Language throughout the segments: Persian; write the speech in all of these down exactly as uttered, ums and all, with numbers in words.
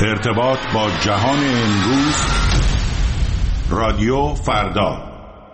ارتباط با جهان امروز، رادیو فردا.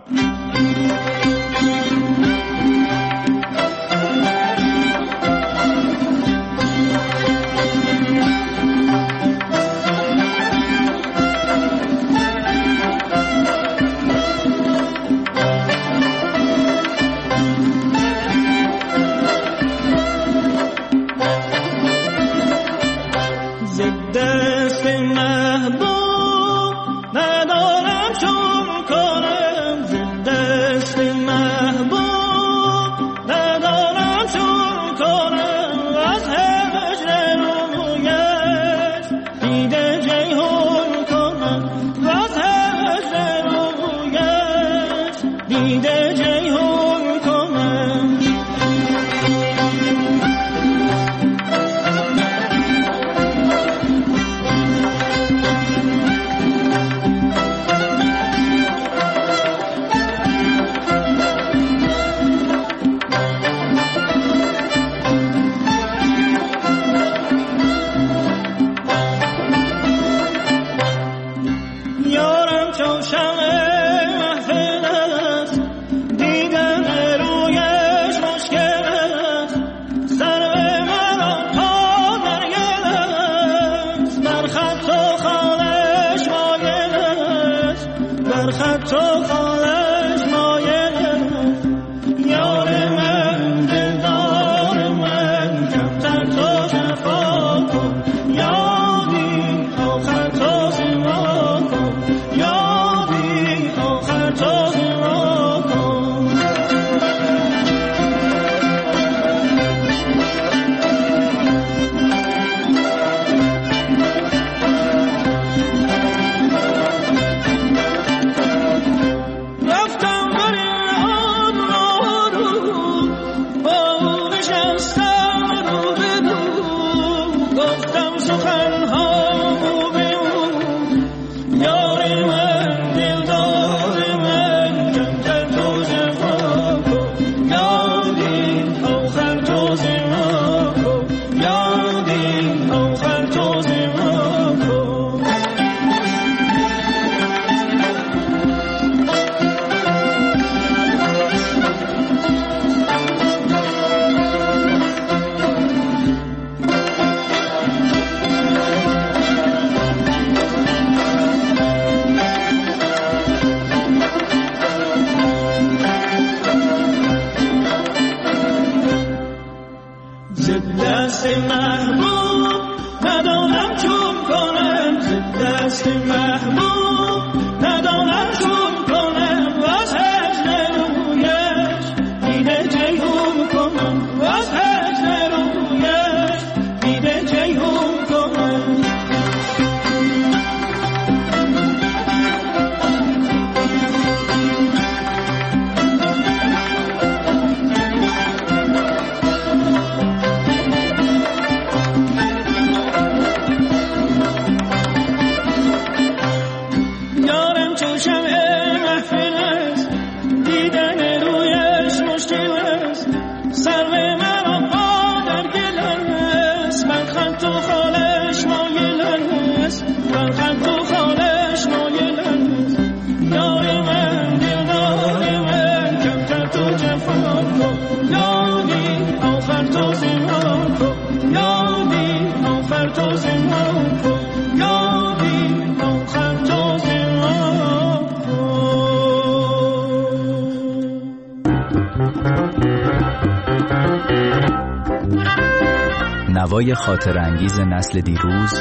نوای خاطر انگیز نسل دیروز،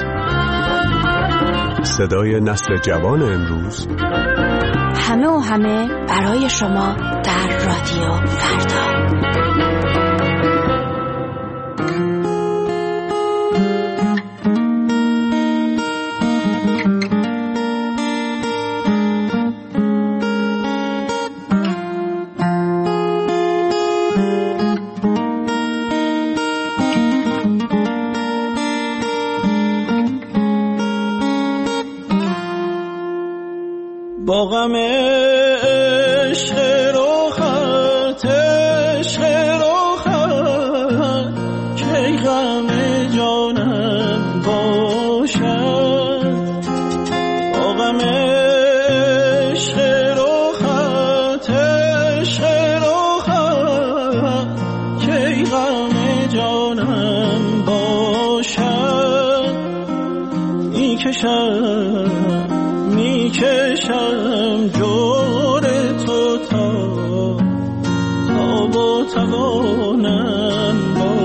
صدای نسل جوان امروز، همه و همه برای شما در رادیو فردا. با غم عشق روخت عشق روخت که غم جانم باشد میکشم میکشم جور تو تا تا با توانم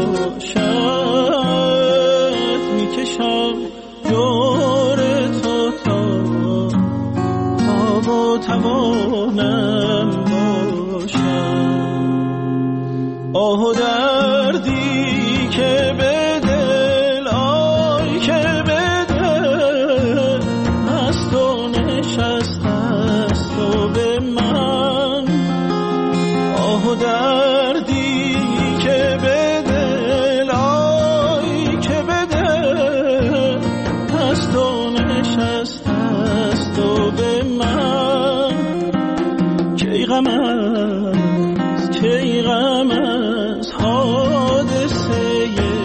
باشد میکشم جور تو تا تا با توانم باشد آه و دردی که به دل آی که به دل هست و نشست هست و به من آه و دردی که به دل آی که به دل هست و نشست هست و به من کی غم است کی غم است حادثه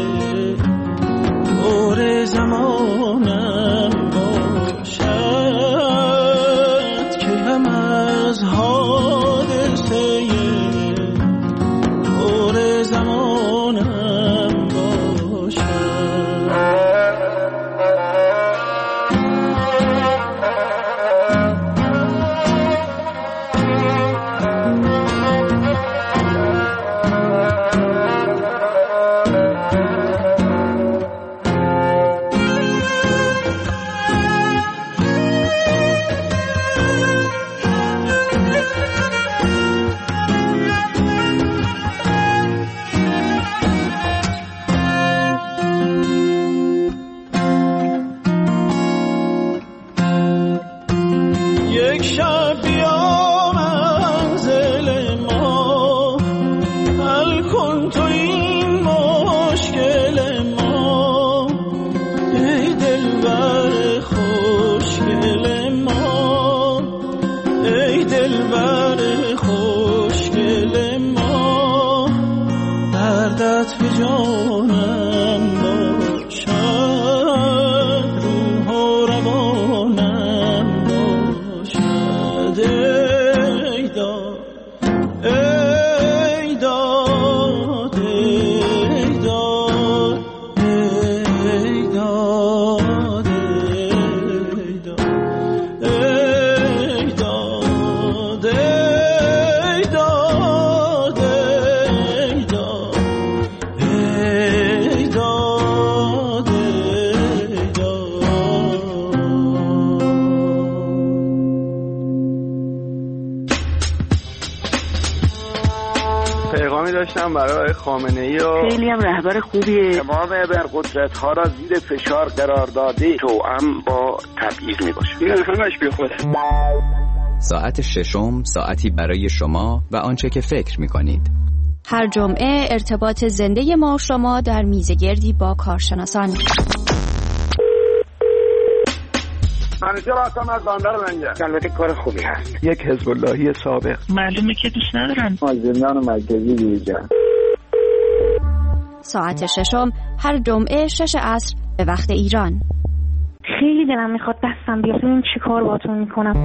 دور زمانم باشد کی غم از حادثه دور زمانم باشد یک شب بیا منزل ما حل کن تو این مشکل ما ای دلبر خوشگل ما ای دلبر خوشگل ما دردت به جانم باشد روح و روانم باشد ای داد ای داد ای داد ای داد ای داد ای داد ای داد ای داد ای داد ای پیغامی داشتم برای خامنه‌ای و خیلی هم رهبر خوبیه. تمام ابرقدرت ها را زیر فشار قرار داده توأم با تبعیض می باشه. این همش بی خوده. ساعت ششم، ساعتی برای شما و آنچه که فکر می کنید. هر جمعه ارتباط زنده ما شما در میزگردی با کارشناسان. منیجر هستم از بندر منجر. البته کار خوبی هست. یک حزب اللهی سابق. معلومه که دوست ندارن. مازندران مرکزی بیرجان. ساعت ششم هر جمعه شش عصر به وقت ایران. خیلی دلم میخواد دستم بیاد ببینم چی کار باهاتون میکنم.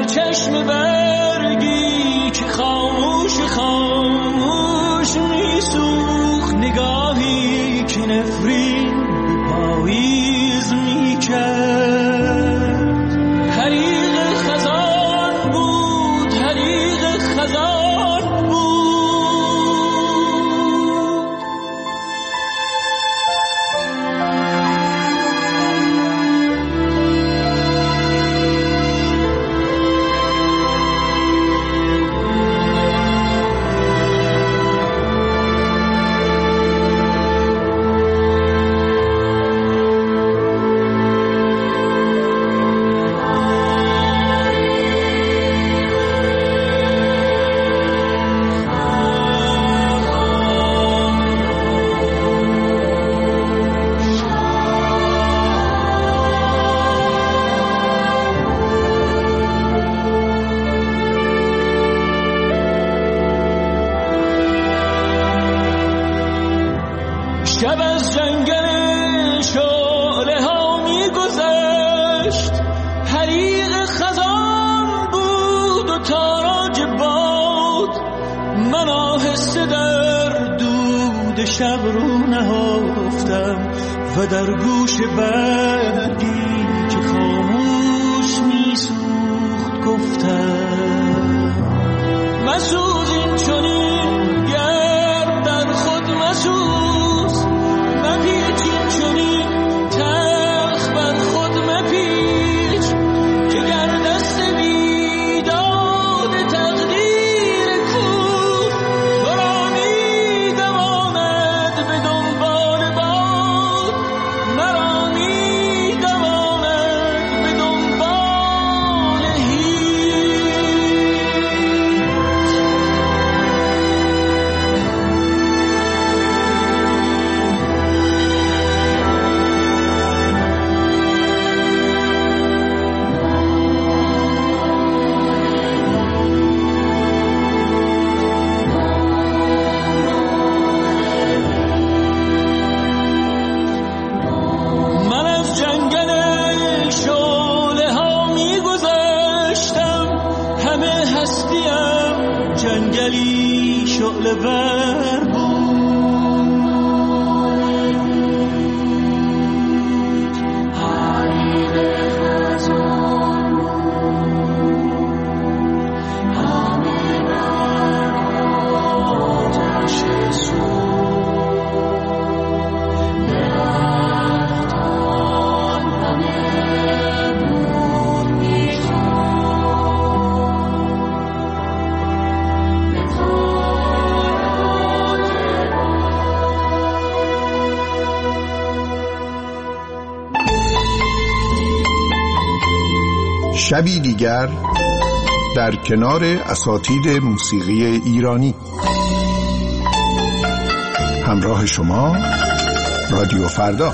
چشم برگی که خاموش خاموش میسوخت، نگاهی که نفرین به پاییز میکرد. حریق خزان بود، حریق خزان بود. شب از جنگل شعله ها می گذشت، حریق خزان بود و تاراج باد. من آهسته در دود شب رو نهفتم و در گوش برگی که خاموش می سوخت گفتم مسوز این چنین گرم در خود مسوز، مپیچین چنین تلخ بر خود مپیچ، که گر دست بیداد تقدیر کور تو را می دواند به دنبال باد، مرا می دواند به دنبال هیچ. من از جنگل شعله ها می گذشتم، همه هستیم جنگلی شعله ور بود. حریق خزان همه بر آتش سوخت، درختان همه بود می‌خواند به تاراج شبی دیگر در کنار اساتید موسیقی ایرانی. همراه شما رادیو فردا.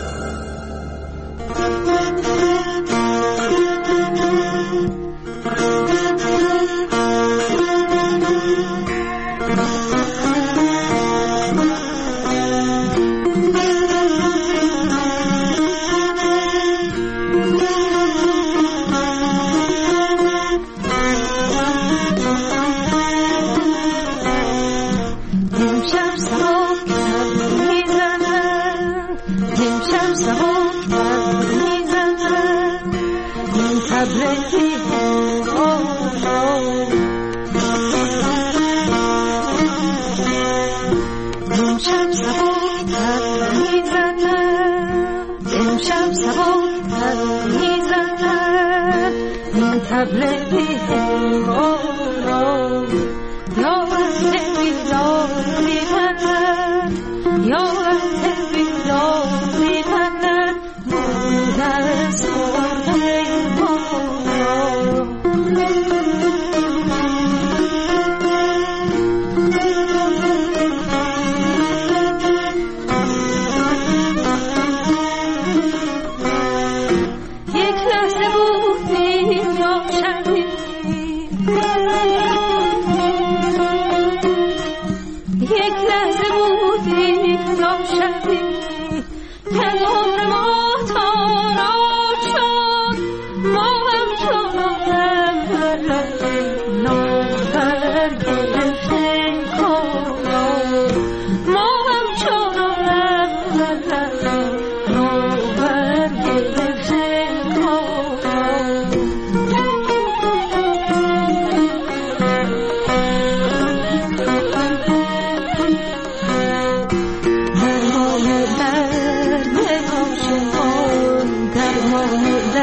ما هم شما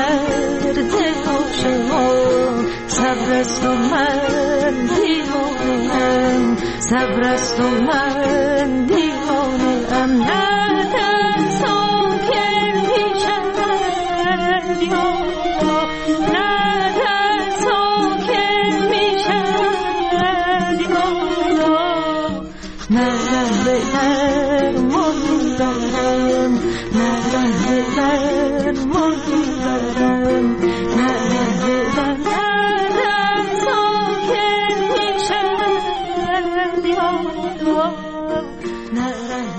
درد عاشقان صبر است و من دیوانه‌ام صبر است و من دیوانه‌ام نه در ساکن میشم یا نه در ساکن میشم یا نه به درمان دارم نه به درمان دارم نه به درمان ساکن میشم یا نه.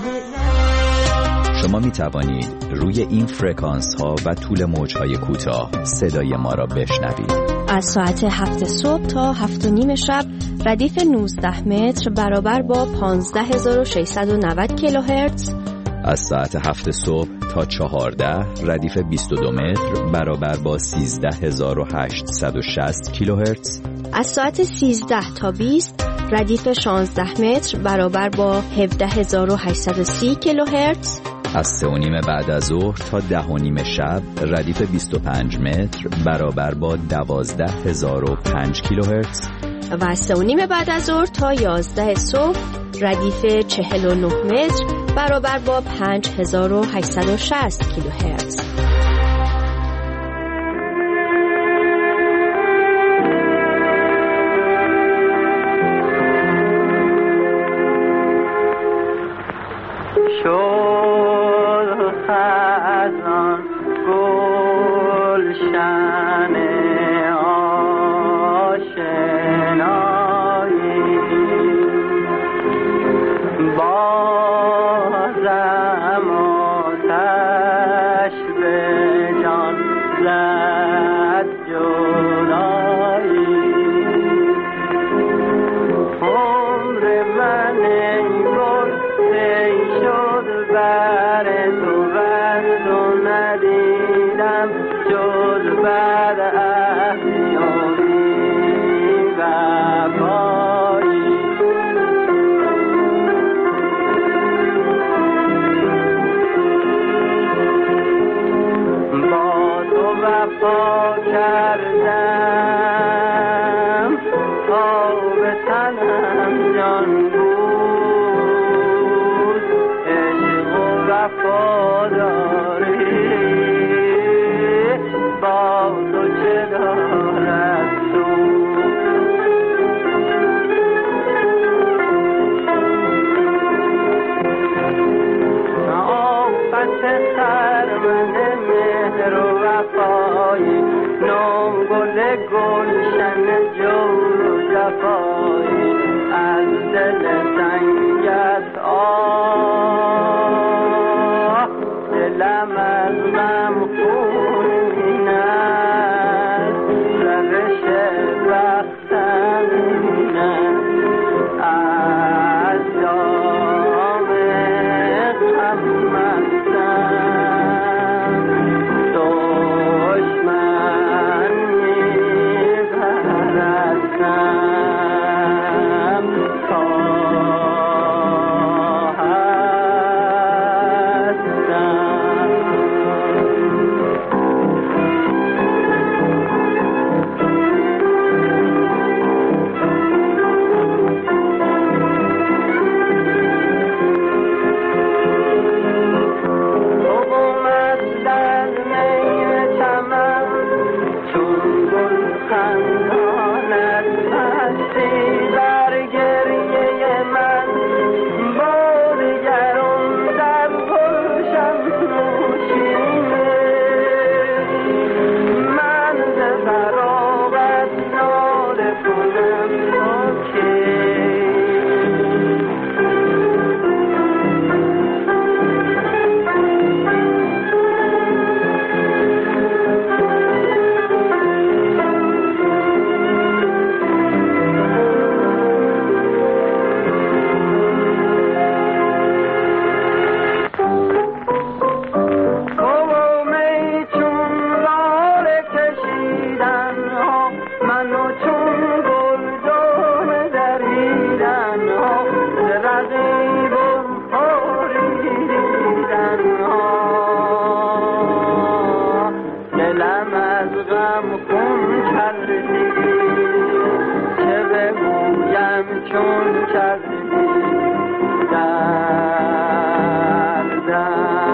شما می توانید روی این فرکانس ها و طول موج های کوتاه صدای ما را بشنوید. از ساعت هفت صبح تا هفت و نیم شب ردیف نوزده متر برابر با پانزده هزار و ششصد و نود کیلوهرتز. از ساعت هفت صبح تا چهارده ردیف بیست و دو متر برابر با سیزده هزار و هشتصد و شصت کیلوهرتز. از ساعت سیزده تا بیست ردیف شانزده متر برابر با هفده هزار و هشتصد و سی کیلوهرتز. از سه و نیم بعد از ظهر تا ده و نیم شب ردیف بیست و پنج متر برابر با دوازده هزار و پنج کیلوهرتز. و از سه و نیم بعد از ظهر تا یازده صبح ردیف چهل و نه متر برابر با پنج هزار و هشتصد و شصت کیلوهرتز. دشمن میبرد از غم خون کردی، چه بگویم چون کردی دردم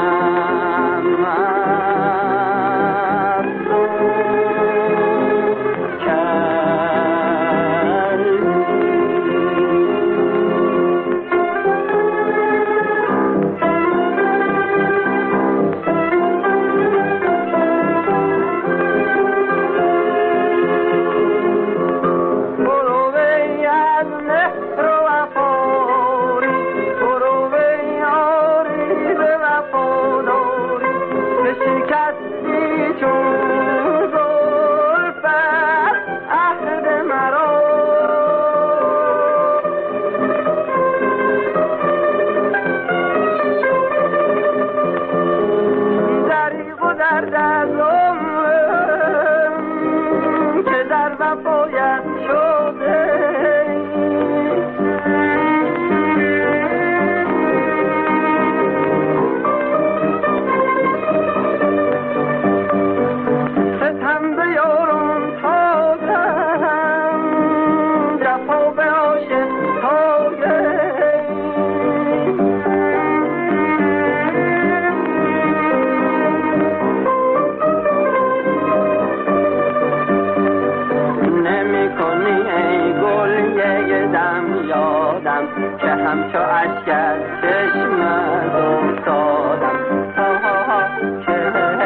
همچو اشکر چشمت افتادم که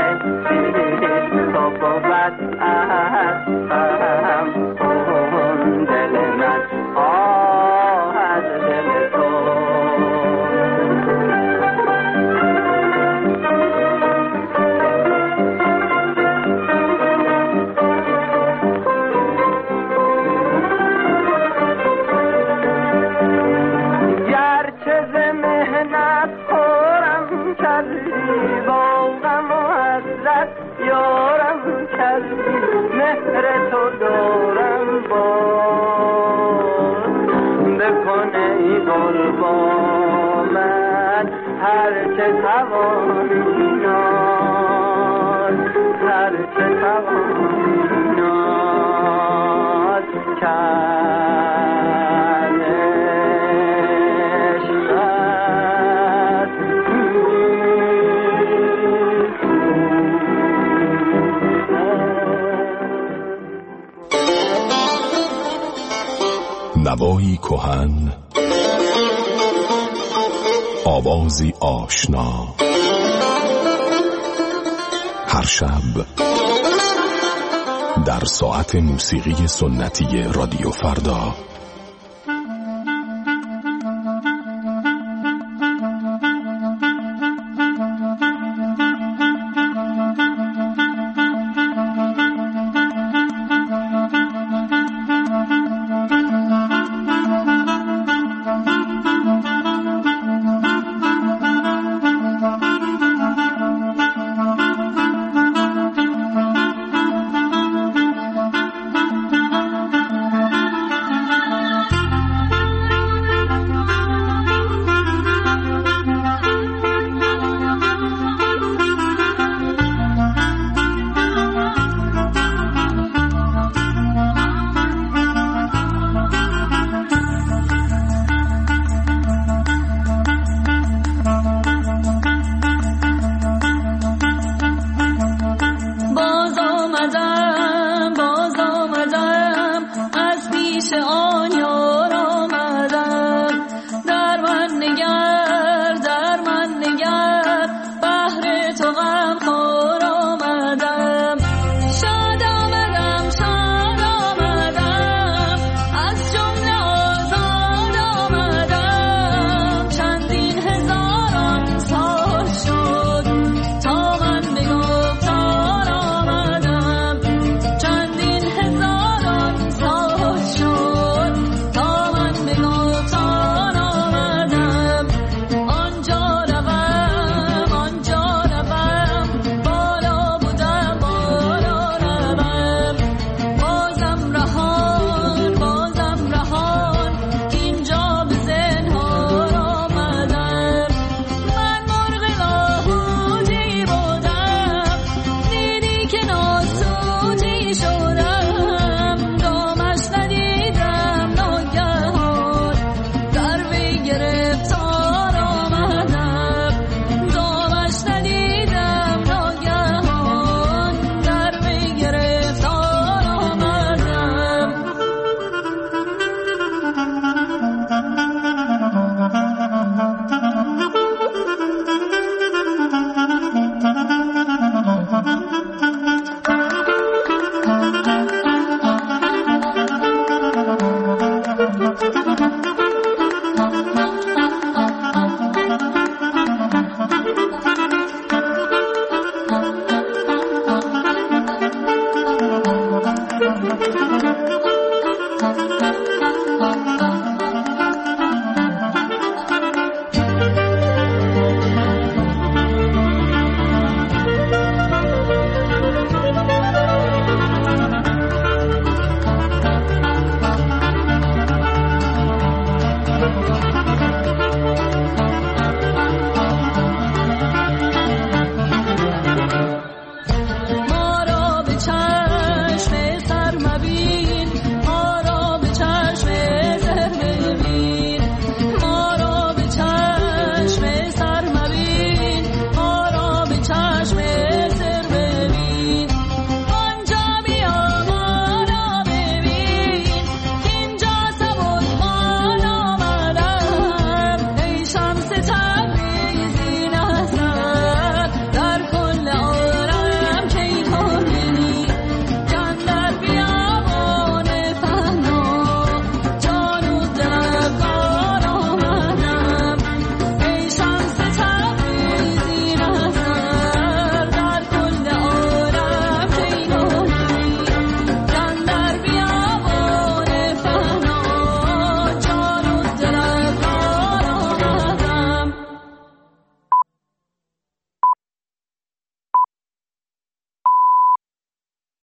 تو بود از هم اون دل من آه از دل تو. مهر تو دارم باز بکن ای گل با من هرچه توانی ناز، هرچه توانی ناز نوایی کهن، آوازی آشنا، هر شب در ساعت موسیقی سنتی رادیو فردا. باز آمدم